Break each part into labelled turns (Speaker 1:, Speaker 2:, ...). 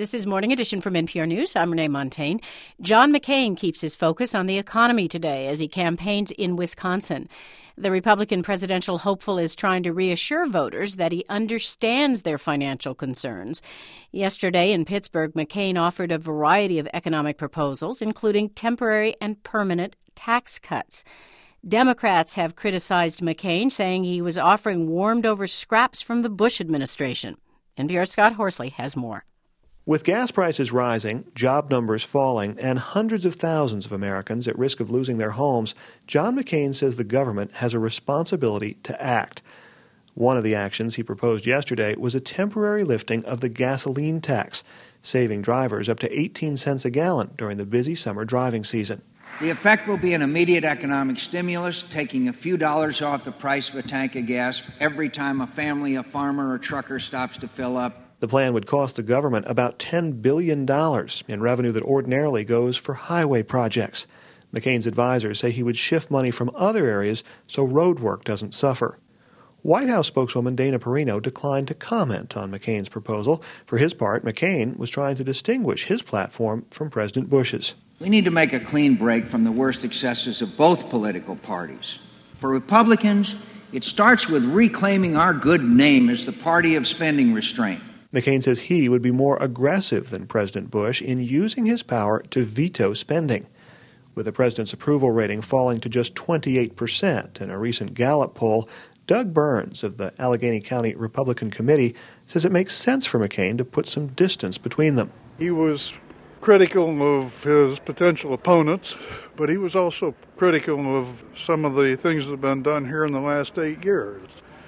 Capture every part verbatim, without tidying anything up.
Speaker 1: This is Morning Edition from N P R News. I'm Renee Montaigne. John McCain keeps his focus on the economy today as he campaigns in Wisconsin. The Republican presidential hopeful is trying to reassure voters that he understands their financial concerns. Yesterday in Pittsburgh, McCain offered a variety of economic proposals, including temporary and permanent tax cuts. Democrats have criticized McCain, saying he was offering warmed-over scraps from the Bush administration. N P R's Scott Horsley has more.
Speaker 2: With gas prices rising, job numbers falling, and hundreds of thousands of Americans at risk of losing their homes, John McCain says the government has a responsibility to act. One of the actions he proposed yesterday was a temporary lifting of the gasoline tax, saving drivers up to eighteen cents a gallon during the busy summer driving season.
Speaker 3: The effect will be an immediate economic stimulus, taking a few dollars off the price of a tank of gas every time a family, a farmer, or trucker stops to fill up.
Speaker 2: The plan would cost the government about ten billion dollars in revenue that ordinarily goes for highway projects. McCain's advisors say he would shift money from other areas so road work doesn't suffer. White House spokeswoman Dana Perino declined to comment on McCain's proposal. For his part, McCain was trying to distinguish his platform from President Bush's.
Speaker 3: We need to make a clean break from the worst excesses of both political parties. For Republicans, it starts with reclaiming our good name as the party of spending restraint.
Speaker 2: McCain says he would be more aggressive than President Bush in using his power to veto spending. With the president's approval rating falling to just twenty-eight percent in a recent Gallup poll, Doug Burns of the Allegheny County Republican Committee says it makes sense for McCain to put some distance between them.
Speaker 4: He was critical of his potential opponents, but he was also critical of some of the things that have been done here in the last eight years.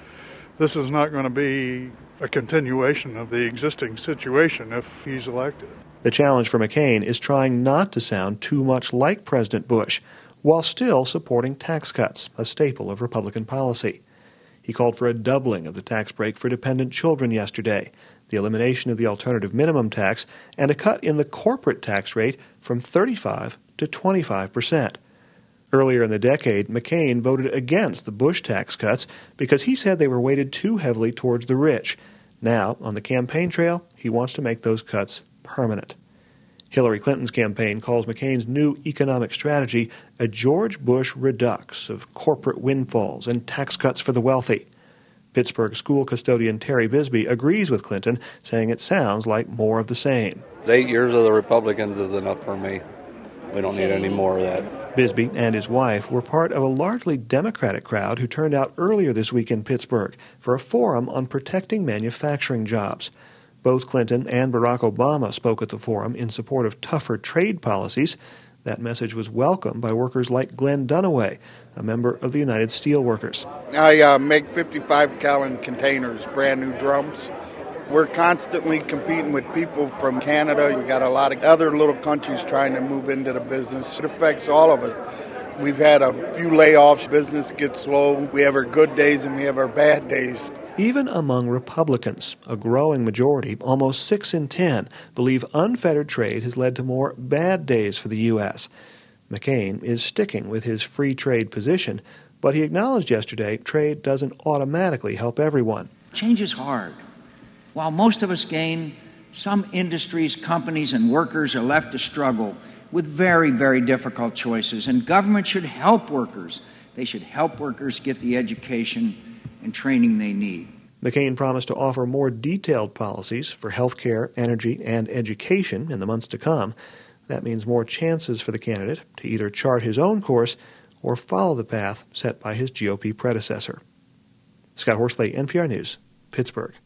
Speaker 4: This is not going to be a continuation of the existing situation if he's elected.
Speaker 2: The challenge for McCain is trying not to sound too much like President Bush, while still supporting tax cuts, a staple of Republican policy. He called for a doubling of the tax break for dependent children yesterday, the elimination of the alternative minimum tax, and a cut in the corporate tax rate from thirty-five to twenty-five percent. Earlier in the decade, McCain voted against the Bush tax cuts because he said they were weighted too heavily towards the rich. Now, on the campaign trail, he wants to make those cuts permanent. Hillary Clinton's campaign calls McCain's new economic strategy a George Bush redux of corporate windfalls and tax cuts for the wealthy. Pittsburgh school custodian Terry Bisbee agrees with Clinton, saying it sounds like more of the same.
Speaker 5: Eight years of the Republicans is enough for me. We don't need any more of that.
Speaker 2: Bisbee and his wife were part of a largely Democratic crowd who turned out earlier this week in Pittsburgh for a forum on protecting manufacturing jobs. Both Clinton and Barack Obama spoke at the forum in support of tougher trade policies. That message was welcomed by workers like Glenn Dunaway, a member of the United Steelworkers.
Speaker 6: I uh, make fifty-five gallon containers, brand new drums. We're constantly competing with people from Canada. We've got a lot of other little countries trying to move into the business. It affects all of us. We've had a few layoffs. Business gets slow. We have our good days and we have our bad days.
Speaker 2: Even among Republicans, a growing majority, almost six in ten, believe unfettered trade has led to more bad days for the U S. McCain is sticking with his free trade position, but he acknowledged yesterday trade doesn't automatically help everyone.
Speaker 3: Change is hard. While most of us gain, some industries, companies, and workers are left to struggle with very, very difficult choices, and government should help workers. They should help workers get the education and training they need.
Speaker 2: McCain promised to offer more detailed policies for health care, energy, and education in the months to come. That means more chances for the candidate to either chart his own course or follow the path set by his G O P predecessor. Scott Horsley, N P R News, Pittsburgh.